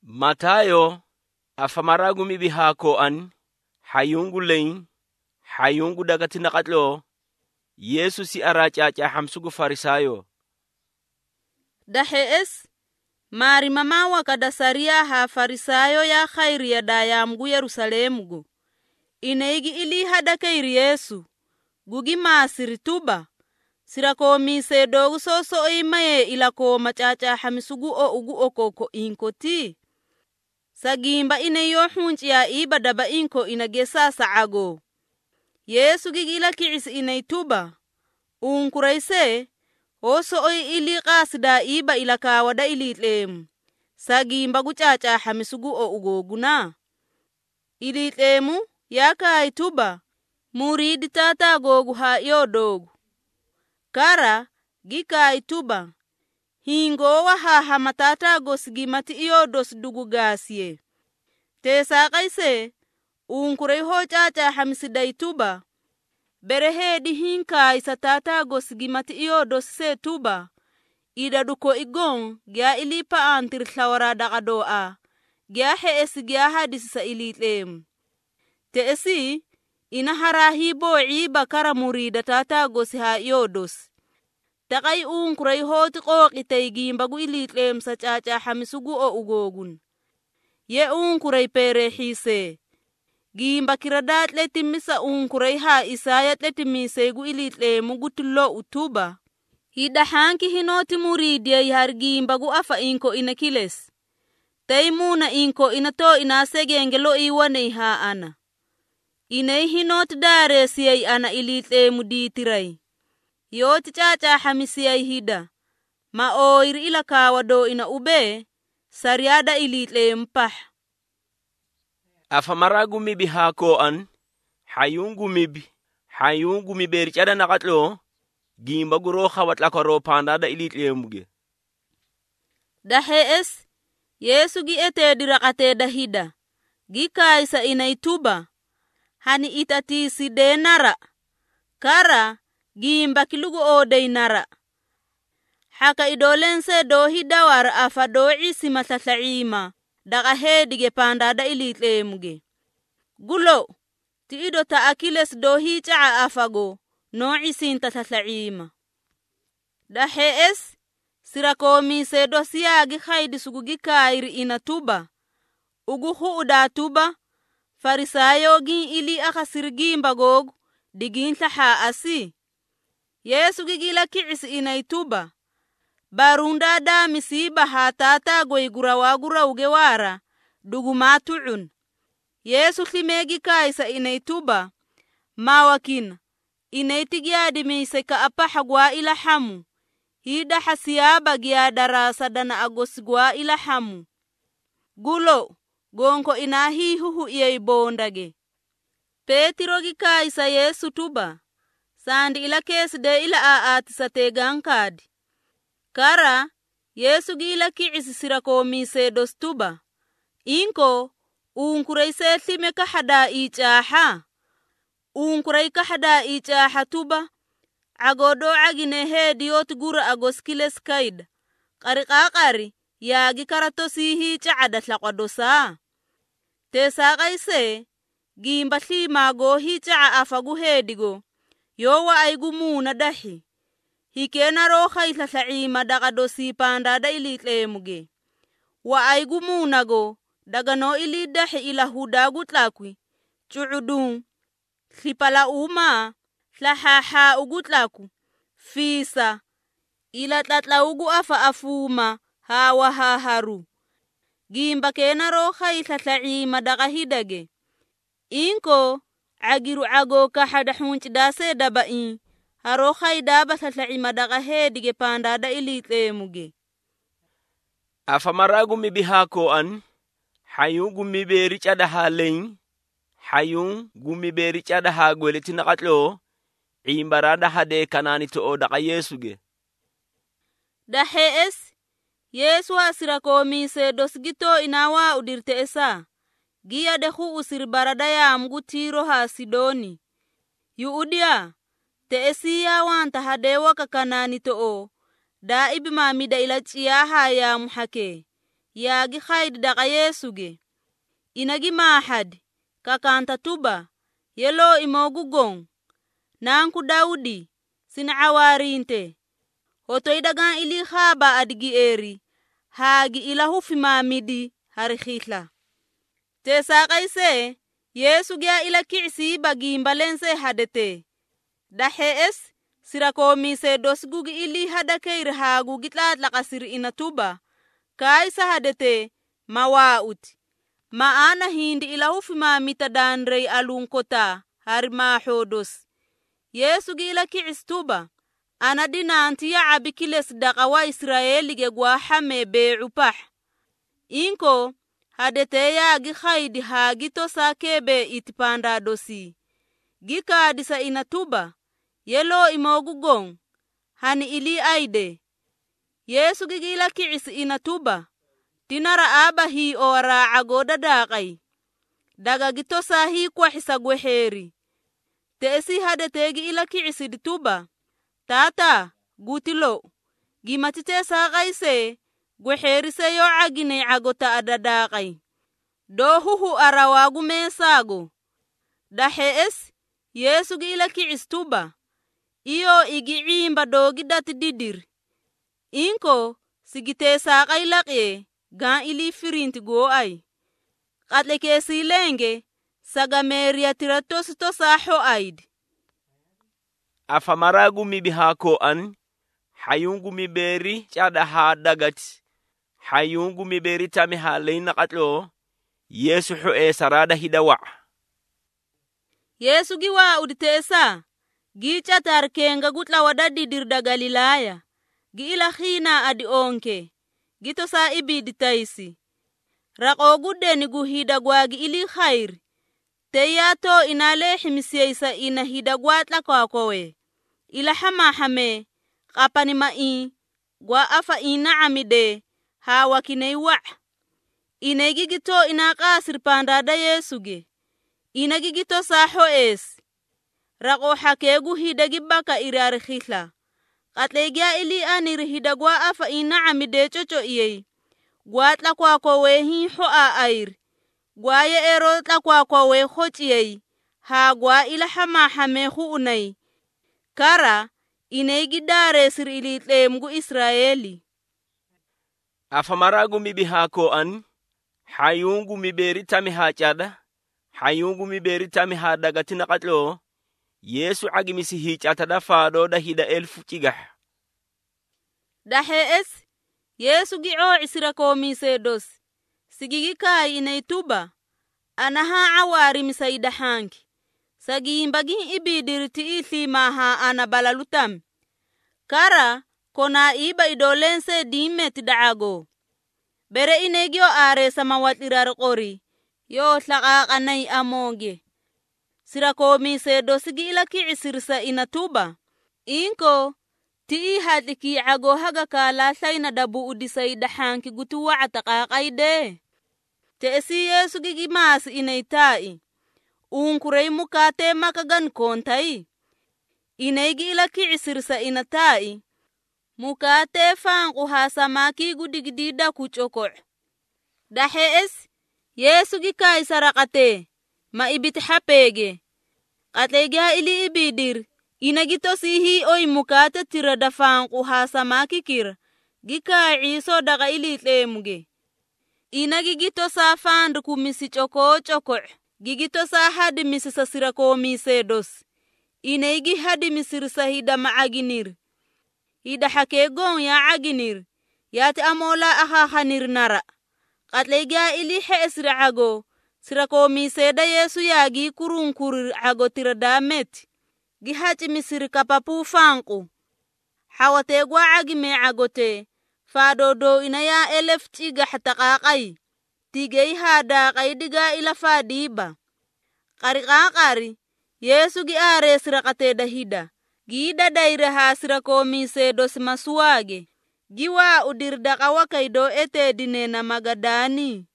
Matayo afamaragu mibihako an hayungu lein hayungu daga tinakatlo Yesu si arachacha hamsugu farisayo. Dahees mari mamawa kadasaria ha farisayo ya khairi ya dayamgu Yerusalemgu. Ineigi ili hadakairi Yesu. Gugi masiri tuba. Sirako mise dogu soso imaye ilako machacha hamisugu o ugu okoko inkoti. Sagimba ineyo hunchi ya iba daba inko inagesa saago. Yesu gigila kiisi inaituba. Unkuraise oso oi ili qasida iba ilaka wada ilitlem. Sagimba guchacha hamisugu o ugoguna. Ilitlemu yaka ituba. Muridi tata gogu ha yodogu. Kara gika ituba. Hingo wa ha matata gosigimati iyodos dugu gasye. Tesa kaise unkurei ho chacha hamisida ituba. Berehe di hinka isatata gosigimati iyodos se tuba. Ida duko igong gya ilipa antir tlawara dakadoa. Gya heesi gya hadisisa ilitlem. Teesi inaharahibo iba kara murida tata gosiha iyodos. Takay unkurei hoti qoqitay gimbagu ilitlem sa chacha hamisugu o ugogun. Ye unkurei perehise. Gimba kiradat letimisa unkurei ha isayat letimisegu ilitlemu gutulo utuba. Hida hanki hinoti muridia har gimbagu afa inko inakiles. Taimuna inko inato inasegengelo iwane ha ana. Inay hinoti dare siyay ana ilitlemu ditiray. Yoti chacha hamisiyay hida. Maoir ilaka wado ina ube. Sariada ilitlem pah. Afamaragu mibihako an hayungu miberichada nakatlo gimba guro khawatlakaro pandada ilitlemuge. Dahees Yesu gi ete dirakate dahida. Gikaisa inaituba. Hani itati si denara. Kara gimba kilugu ode nara. Haka idolense dohida war afa doisi matatlaima. Daga hedige pandada ilitlemuge. Gulo ti ido ta akiles dohi caa afago no isin tatatlaima. Dahees sirakomi se dosiyagi khaydi sugugi kairi inatuba. Uguhu udatuba. Farisayo gin ili akasirgimba gog digin taha asi. Yesu gigila kiisi inaituba. Barunda da misiba hatata goigura wagura ugewara dugumatuun. Yesu klimegi kaisa inaituba. Mawakin inaitigiadi miseka apahagwa ilahamu. Hida hasiyaba giadarasa dana agosigwa ilahamu. Gulo gonko inahi huhu iyeibondage. Petiro gikaisa Yesu tuba. Sandi ila kesi de ila aati sategankadi. Kara Yesu gila kiisi sirakomi se dostuba. Inko unkurei se tlime kahada ichaha. Unkurei kahada ichaha tuba. Agodo agine hedi yoti gura agoskiles kaida. Kari yagi karatosi chaada tlaqadosa. Tesa kaise gimba tlima go chaa afagu hedigo. Yowa aigumuna dahi. Hikena roha itlatlaima daga dosi pandada ilitlemuge. Wa aigumuna go daga no ilidahi ila hudagu tlakwi. Chuudun. Tlipala uma. Tlahaha ugutlaku. Fisa. Ila tlatla ugu afa afuma. Hawa haharu. Gimba kena roha itlatlaima daga hidage. Inko agiru ago kahada hunch dase dabain. Haroha idaba tlatlaima daga hedige pandada ilitlemuge. Afamaragu mibihako an hayungu miberichada halein hayungu miberichada hagweleti nakatlo imbarada hade kanani to daga Yesuge. Dahees Yesu asirakomi se dosgito inawa udirte esa. Gia dehu usir barada ya mgutiro ha Sidoni. Yuudia. Teesiya wanta hadewa kakanani to o. Da ibima mida ila chiyaha ya muhake. yaagi khaydi daga Yesuge. Inagi mahad kakanta tuba yelo imogu gong. Nanku Daudi sinawarinte. Hoto idagan ili khaba adigi eri. Hagi ilahu fimamidi harikhitla. Tesa kaise Yesu gya ila ki'si bagimbalense hadete. Dahes sirakomise dosgugi ili hadakeir hagu gitlat lakasir inatuba. Kaisa hadete mawauti. Maana hindi ilahu fimamita danrei alungkota harima hodos. Yesu gila ki'is tuba. Anadina antiya abikiles dakawa Israeli gegwa hame be'upah. Inko hadete ya gikhaydi hagito sakebe itipanda dosi. Gika disa inatuba. Yelo imogu gong. Hani ili aide. Yesu gigila ki'is inatuba. Tinara abahi ora agoda dakay. Daga gito sahi kwa hisagweheri. Teesi hadetegi ila ki'isi dituba. Tata, gutilo. Gimatite sakaise, gweheri seyo agine agota adadakay. Dohuhu arawagu mesago. Dahes, Yesu gila ki'is tuba. Iyo igiimba dogi dati didir. Inko, sigite sakay lakye, gan ili firinti go ay. Katleke silenge, sagameria tiratos to saho aid. Afamaragu mibihako an, hayungu miberi chada ha dagat, hayungu miberi tami halay nakatlo, Yesu hue sarada hidawa. Yesu giwa uditesa, gicha tarkenga gutla wadadi dirda Galilaya, giila khina adi onke, gito sa ibiditaisi. Rakogude ni guhida gwagi ili khair. Teyato inale himisiyaisa ina hidagwatla kwa kowe. Ila hama hame, kapani mai, gwa afa ina amide, hawa kineiwa. Inegigito inakasir pandada Yesuge. Inegigito saho es. Rako hakegu hidagibaka irarikhitla. Katlegya ili anir hidagwa afa ina amide chocho iyei. Gwatla kwa kowe hi hoa air. Gwaye erotla kwa kowe hochiyei. Ha gwa ila hama hame huunai. Kara inegidare sir ilitle mgu Israeli. Afamaragu mibihako an, hayungu miberi tami hachada, hayungu miberi tami hadagati nakatlo, Yesu agimisi hichata fado da hida elfu chigah. Dahes, Yesu gi'o isirako misedos. Sigigika inaituba. Anaha awari misaida hanki. Sagiimbagin ibidirti ithi maha anabalalutam. Kara kona iba idolense dimet daago. Bere inegyo are samawatirar qori. Yo tlaqaqanay amoge. Sirako misedos sigila ki'isirsa inatuba. Inko ti hadiki ago haga kala sayna dabu udisay dahanki gutuwa ataqaqayde. Teesi Yesu gigimas inaitai. Unkurey mukate makagan kontay. Inaygi ila ki'isirsa inatai. Mukate fangu hasamaki gudigdida kuchokor. Dahes Yesu gikay sarakate. Maibit hapege. Katlegya ili ibidir. Inagito sihi oy mukate tirada fangu hasamaki kir. Gikay iso daga ili tlemuge. Inagigito sa fandu kumisi choko. Gigito sa hadi misisa sirako misedos. Inegi hadi misirsa hida maaginir. Hida hakegon ya aginir. Yati amola akhakanir nara. Katlegya ili heesira ago. Sirako miseda Yesu yagi kurunkurir ago tiradamet. Gihachi misir kapapu fangu. Hawategwa agime agote. Fadodo inaya elef tiga hatakakay. Tigay hada kaydiga ila fadiba. Kari Yesu giare sirakate dahida. Gida daire hasirako misedos masuage. Giwa udirda kawakaido ete dinena magadani.